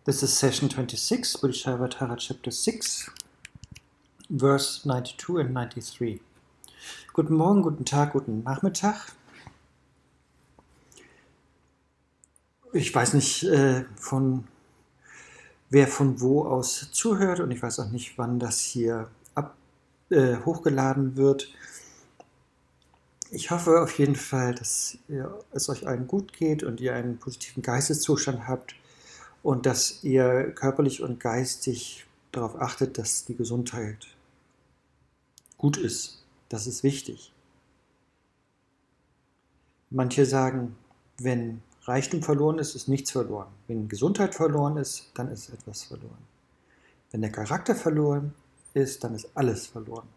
This is session 26, Bodhisattva chapter 6, verse 92 and 93. Guten Morgen, guten Tag, guten Nachmittag. Ich weiß nicht, wer von wo aus zuhört, und ich weiß auch nicht, wann das hier hochgeladen wird. Ich hoffe auf jeden Fall, dass es euch allen gut geht und ihr einen positiven Geisteszustand habt und dass ihr körperlich und geistig darauf achtet, dass die Gesundheit gut ist. Das ist wichtig. Manche sagen, wenn Reichtum verloren ist, ist nichts verloren. Wenn Gesundheit verloren ist, dann ist etwas verloren. Wenn der Charakter verloren ist, dann ist alles verloren.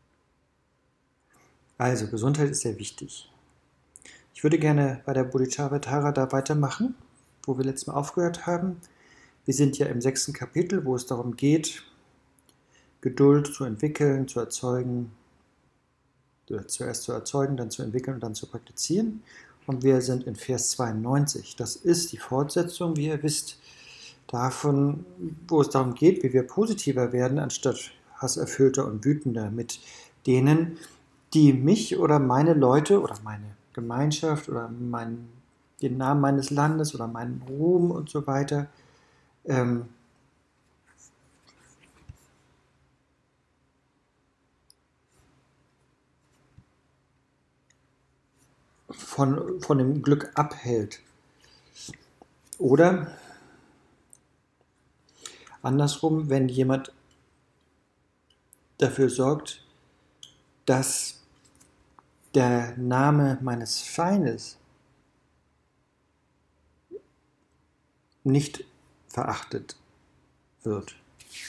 Also, Gesundheit ist sehr wichtig. Ich würde gerne bei der Bodhisattva da weitermachen, wo wir letztes Mal aufgehört haben. Wir sind ja im 6. Kapitel, wo es darum geht, Geduld zu entwickeln, zu erzeugen, zuerst zu erzeugen, dann zu entwickeln und dann zu praktizieren. Und wir sind in Vers 92. Das ist die Fortsetzung, wie ihr wisst, davon, wo es darum geht, wie wir positiver werden, anstatt hasserfüllter und wütender mit denen, die mich oder meine Leute oder meine Gemeinschaft oder den Namen meines Landes oder meinen Ruhm und so weiter von dem Glück abhält. Oder andersrum, wenn jemand dafür sorgt, dass der Name meines Feindes nicht verachtet wird.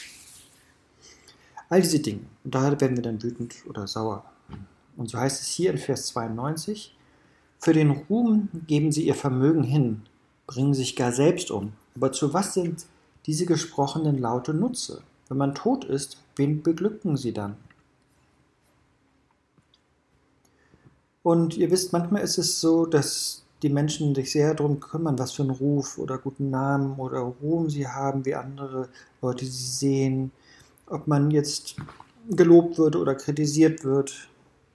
All diese Dinge, und da werden wir dann wütend oder sauer. Und so heißt es hier in Vers 92, für den Ruhm geben sie ihr Vermögen hin, bringen sich gar selbst um. Aber zu was sind diese gesprochenen Laute Nutze? Wenn man tot ist, wen beglücken sie dann? Und ihr wisst, manchmal ist es so, dass die Menschen sich sehr darum kümmern, was für einen Ruf oder guten Namen oder Ruhm sie haben, wie andere Leute sie sehen, ob man jetzt gelobt wird oder kritisiert wird.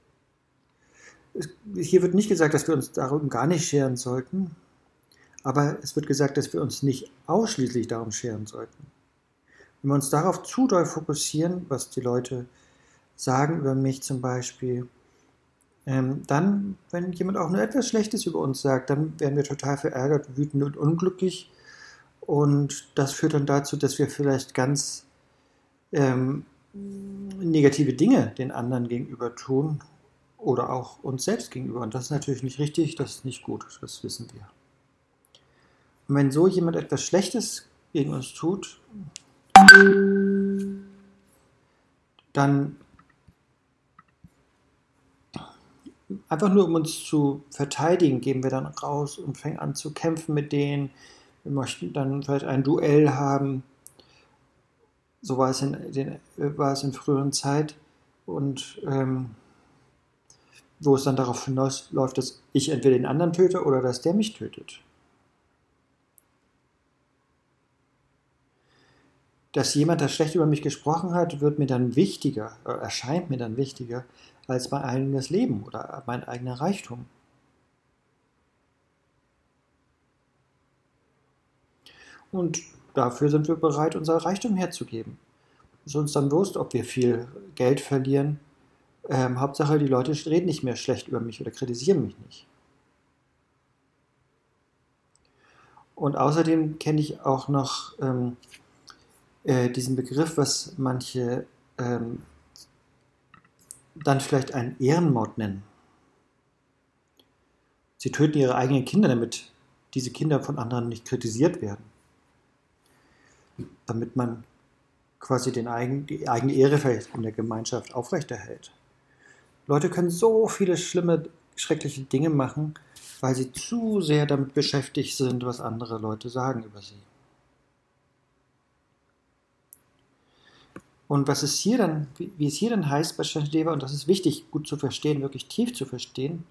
Hier wird nicht gesagt, dass wir uns darum gar nicht scheren sollten, aber es wird gesagt, dass wir uns nicht ausschließlich darum scheren sollten. Wenn wir uns darauf zu doll fokussieren, was die Leute sagen über mich zum Beispiel, dann, wenn jemand auch nur etwas Schlechtes über uns sagt, dann werden wir total verärgert, wütend und unglücklich. Und das führt dann dazu, dass wir vielleicht ganz negative Dinge den anderen gegenüber tun oder auch uns selbst gegenüber. Und das ist natürlich nicht richtig, das ist nicht gut, das wissen wir. Und wenn so jemand etwas Schlechtes gegen uns tut, dann einfach nur um uns zu verteidigen, gehen wir dann raus und fangen an zu kämpfen mit denen. Wir möchten dann vielleicht ein Duell haben. So war es in früheren Zeit. Und wo es dann darauf hinausläuft, dass ich entweder den anderen töte oder dass der mich tötet. Dass jemand, der schlecht über mich gesprochen hat, erscheint mir dann wichtiger, als mein eigenes Leben oder mein eigener Reichtum. Und dafür sind wir bereit, unser Reichtum herzugeben. Es ist uns dann bewusst, ob wir viel Geld verlieren. Hauptsache, die Leute reden nicht mehr schlecht über mich oder kritisieren mich nicht. Und außerdem kenne ich auch noch diesen Begriff, was manche dann vielleicht einen Ehrenmord nennen. Sie töten ihre eigenen Kinder, damit diese Kinder von anderen nicht kritisiert werden. Damit man quasi die eigene Ehre vielleicht in der Gemeinschaft aufrechterhält. Leute können so viele schlimme, schreckliche Dinge machen, weil sie zu sehr damit beschäftigt sind, was andere Leute sagen über sie. Und was es hier dann, wie es hier dann heißt bei Shantideva, und das ist wichtig, gut zu verstehen, wirklich tief zu verstehen,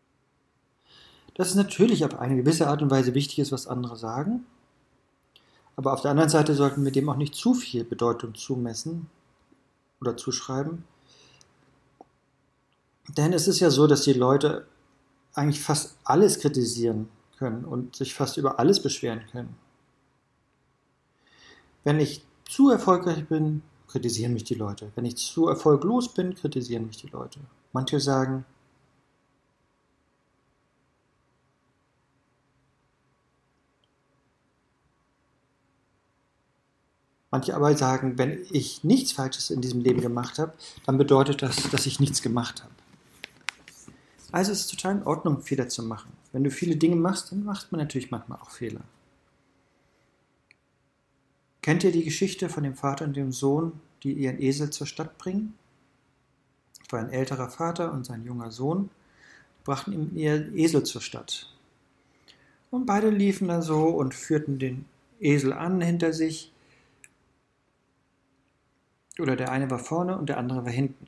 dass es natürlich auf eine gewisse Art und Weise wichtig ist, was andere sagen, Aber auf der anderen Seite sollten wir dem auch nicht zu viel Bedeutung zumessen oder zuschreiben. Denn es ist ja so, dass die Leute eigentlich fast alles kritisieren können und sich fast über alles beschweren können. Wenn ich zu erfolgreich bin, kritisieren mich die Leute. Wenn ich zu erfolglos bin, kritisieren mich die Leute. Manche sagen, manche aber sagen, wenn ich nichts Falsches in diesem Leben gemacht habe, dann bedeutet das, dass ich nichts gemacht habe. Also es ist total in Ordnung, Fehler zu machen. Wenn du viele Dinge machst, dann macht man natürlich manchmal auch Fehler. Kennt ihr die Geschichte von dem Vater und dem Sohn, die ihren Esel zur Stadt bringen? Es war ein älterer Vater und sein junger Sohn, brachten ihm ihren Esel zur Stadt. Und beide liefen da so und führten den Esel an hinter sich. Oder der eine war vorne und der andere war hinten.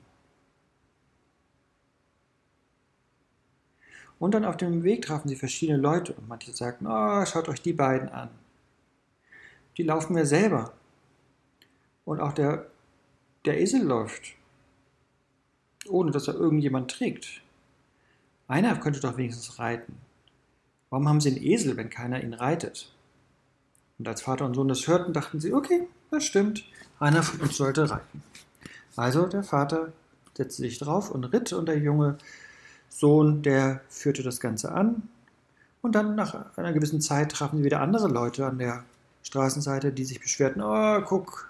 Und dann auf dem Weg trafen sie verschiedene Leute und manche sagten, oh, schaut euch die beiden an. Die laufen wir selber. Und auch der Esel läuft, ohne dass er irgendjemand trägt. Einer könnte doch wenigstens reiten. Warum haben sie einen Esel, wenn keiner ihn reitet? Und als Vater und Sohn das hörten, dachten sie, okay, das stimmt, einer von uns sollte reiten. Also der Vater setzte sich drauf und ritt und der junge Sohn, der führte das Ganze an. Und dann nach einer gewissen Zeit trafen sie wieder andere Leute an der Straßenseite, die sich beschwerten, oh, guck,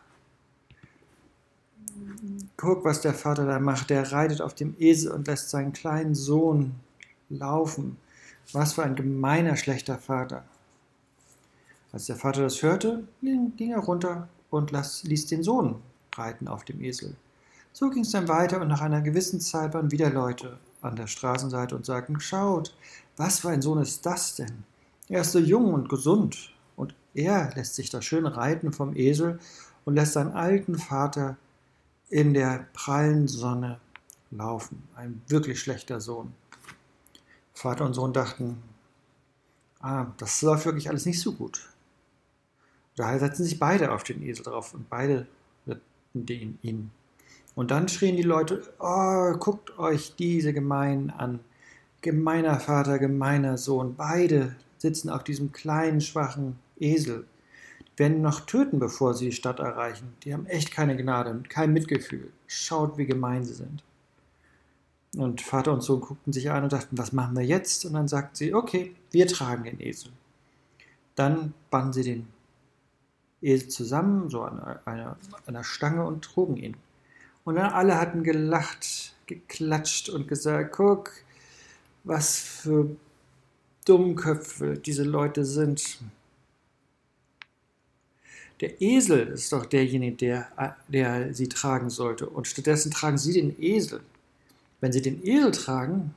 was der Vater da macht. Der reitet auf dem Esel und lässt seinen kleinen Sohn laufen. Was für ein gemeiner, schlechter Vater. Als der Vater das hörte, ging er runter und ließ den Sohn reiten auf dem Esel. So ging es dann weiter und nach einer gewissen Zeit waren wieder Leute an der Straßenseite und sagten, schaut, was für ein Sohn ist das denn? Er ist so jung und gesund und er lässt sich da schön reiten vom Esel und lässt seinen alten Vater in der prallen Sonne laufen. Ein wirklich schlechter Sohn. Vater und Sohn dachten, das läuft wirklich alles nicht so gut. Daher setzen sich beide auf den Esel drauf und beide ritten ihn. Und dann schrien die Leute, oh, guckt euch diese Gemeinen an. Gemeiner Vater, gemeiner Sohn. Beide sitzen auf diesem kleinen, schwachen Esel. Die werden noch töten, bevor sie die Stadt erreichen. Die haben echt keine Gnade und kein Mitgefühl. Schaut, wie gemein sie sind. Und Vater und Sohn guckten sich an und dachten, was machen wir jetzt? Und dann sagten sie, okay, wir tragen den Esel. Dann banden sie den Esel zusammen, so an einer Stange und trugen ihn. Und dann alle hatten gelacht, geklatscht und gesagt, guck, was für Dummköpfe diese Leute sind. Der Esel ist doch derjenige, der sie tragen sollte. Und stattdessen tragen sie den Esel. Wenn sie den Esel tragen,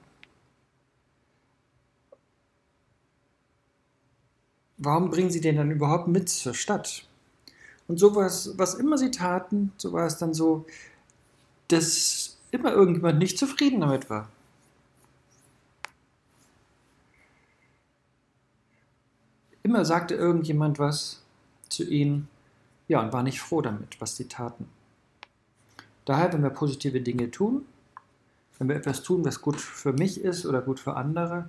warum bringen sie den dann überhaupt mit zur Stadt? Und sowas, was immer sie taten, so war es dann so, dass immer irgendjemand nicht zufrieden damit war. Immer sagte irgendjemand was zu ihnen, ja, und war nicht froh damit, was sie taten. Daher, wenn wir positive Dinge tun, wenn wir etwas tun, was gut für mich ist oder gut für andere,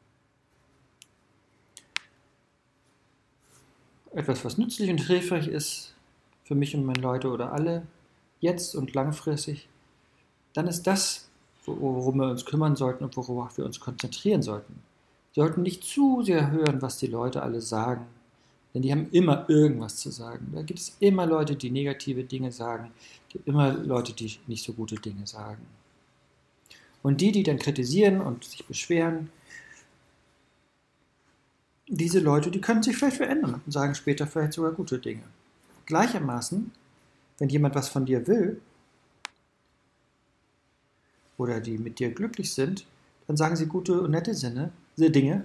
etwas, was nützlich und hilfreich ist für mich und meine Leute oder alle, jetzt und langfristig, dann ist das, worum wir uns kümmern sollten und worauf wir uns konzentrieren sollten. Wir sollten nicht zu sehr hören, was die Leute alle sagen, denn die haben immer irgendwas zu sagen. Da gibt es immer Leute, die negative Dinge sagen, es gibt immer Leute, die nicht so gute Dinge sagen. Und die dann kritisieren und sich beschweren, diese Leute, die können sich vielleicht verändern und sagen später vielleicht sogar gute Dinge. Gleichermaßen, wenn jemand was von dir will oder die mit dir glücklich sind, dann sagen sie gute und nette Dinge.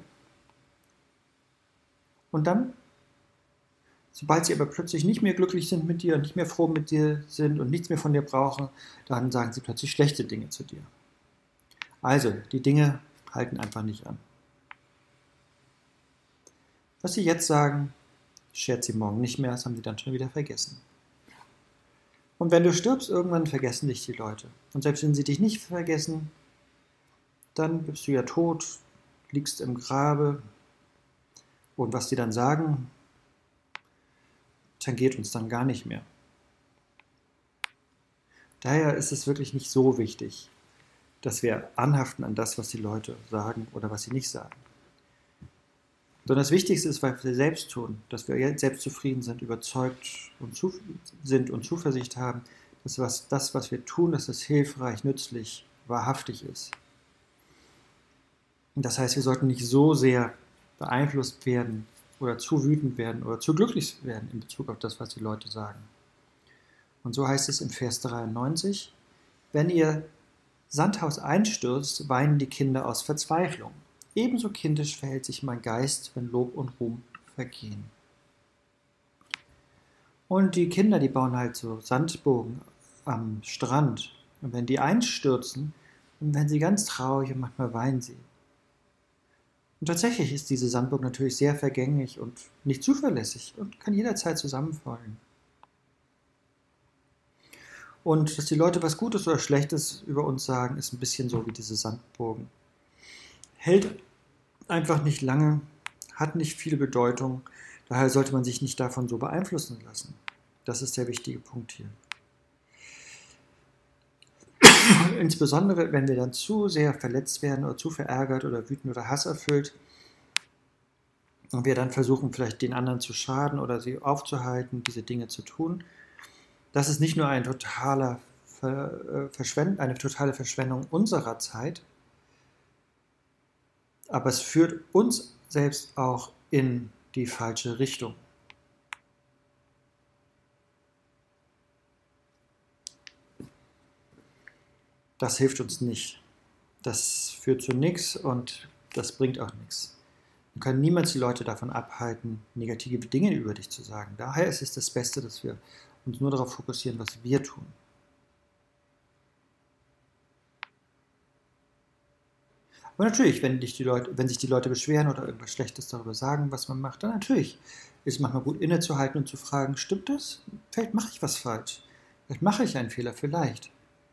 Und dann, sobald sie aber plötzlich nicht mehr glücklich sind mit dir und nicht mehr froh mit dir sind und nichts mehr von dir brauchen, dann sagen sie plötzlich schlechte Dinge zu dir. Also, die Dinge halten einfach nicht an. Was sie jetzt sagen, schert sie morgen nicht mehr, das haben sie dann schon wieder vergessen. Und wenn du stirbst, irgendwann vergessen dich die Leute. Und selbst wenn sie dich nicht vergessen, dann bist du ja tot, liegst im Grabe. Und was die dann sagen, tangiert uns dann gar nicht mehr. Daher ist es wirklich nicht so wichtig, dass wir anhaften an das, was die Leute sagen oder was sie nicht sagen. Sondern das Wichtigste ist, was wir selbst tun, dass wir selbst zufrieden sind, überzeugt sind und Zuversicht haben, dass das, was wir tun, dass es hilfreich, nützlich, wahrhaftig ist. Und das heißt, wir sollten nicht so sehr beeinflusst werden oder zu wütend werden oder zu glücklich werden in Bezug auf das, was die Leute sagen. Und so heißt es im Vers 93, wenn ihr Sandhaus einstürzt, weinen die Kinder aus Verzweiflung. Ebenso kindisch verhält sich mein Geist, wenn Lob und Ruhm vergehen. Und die Kinder, die bauen halt so Sandburgen am Strand. Und wenn die einstürzen, dann werden sie ganz traurig und manchmal weinen sie. Und tatsächlich ist diese Sandburg natürlich sehr vergänglich und nicht zuverlässig und kann jederzeit zusammenfallen. Und dass die Leute was Gutes oder Schlechtes über uns sagen, ist ein bisschen so wie diese Sandburgen. Hält einfach nicht lange, hat nicht viel Bedeutung, daher sollte man sich nicht davon so beeinflussen lassen. Das ist der wichtige Punkt hier. Insbesondere, wenn wir dann zu sehr verletzt werden oder zu verärgert oder wütend oder hasserfüllt und wir dann versuchen, vielleicht den anderen zu schaden oder sie aufzuhalten, diese Dinge zu tun, das ist nicht nur eine totale Verschwendung unserer Zeit, aber es führt uns selbst auch in die falsche Richtung. Das hilft uns nicht. Das führt zu nichts und das bringt auch nichts. Wir können niemals die Leute davon abhalten, negative Dinge über dich zu sagen. Daher ist es das Beste, dass wir uns nur darauf fokussieren, was wir tun. Aber natürlich, wenn sich die Leute beschweren oder irgendwas Schlechtes darüber sagen, was man macht, dann natürlich ist es manchmal gut innezuhalten und zu fragen, stimmt das? Vielleicht mache ich was falsch. Vielleicht mache ich einen Fehler, vielleicht.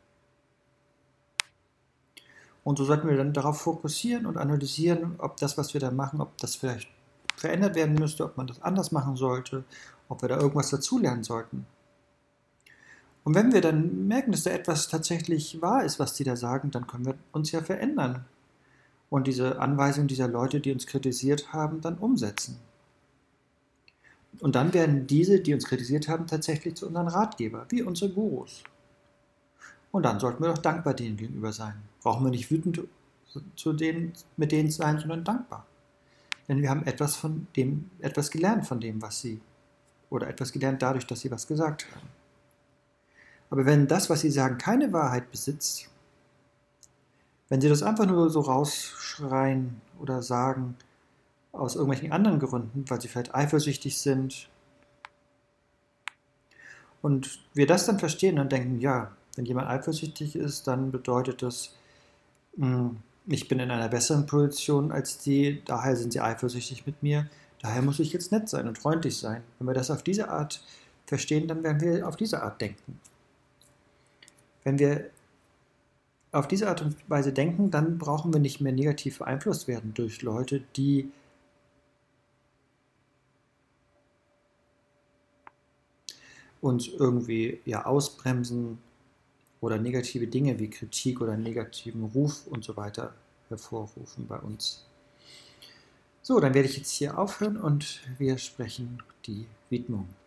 Und so sollten wir dann darauf fokussieren und analysieren, ob das, was wir da machen, ob das vielleicht verändert werden müsste, ob man das anders machen sollte, ob wir da irgendwas dazulernen sollten. Und wenn wir dann merken, dass da etwas tatsächlich wahr ist, was die da sagen, dann können wir uns ja verändern und diese Anweisung dieser Leute, die uns kritisiert haben, dann umsetzen. Und dann werden diese, die uns kritisiert haben, tatsächlich zu unseren Ratgeber, wie unsere Gurus. Und dann sollten wir doch dankbar denen gegenüber sein. Brauchen wir nicht wütend mit denen sein, sondern dankbar. Denn wir haben etwas gelernt von dem, was sie, oder etwas gelernt dadurch, dass sie was gesagt haben. Aber wenn das, was sie sagen, keine Wahrheit besitzt, wenn sie das einfach nur so rausschreien oder sagen, aus irgendwelchen anderen Gründen, weil sie vielleicht eifersüchtig sind, und wir das dann verstehen und denken, ja, wenn jemand eifersüchtig ist, dann bedeutet das, ich bin in einer besseren Position als die, daher sind sie eifersüchtig mit mir, daher muss ich jetzt nett sein und freundlich sein. Wenn wir das auf diese Art verstehen, dann werden wir auf diese Art denken. Wenn wir auf diese Art und Weise denken, dann brauchen wir nicht mehr negativ beeinflusst werden durch Leute, die uns irgendwie ausbremsen oder negative Dinge wie Kritik oder negativen Ruf und so weiter hervorrufen bei uns. So, dann werde ich jetzt hier aufhören und wir sprechen die Widmung.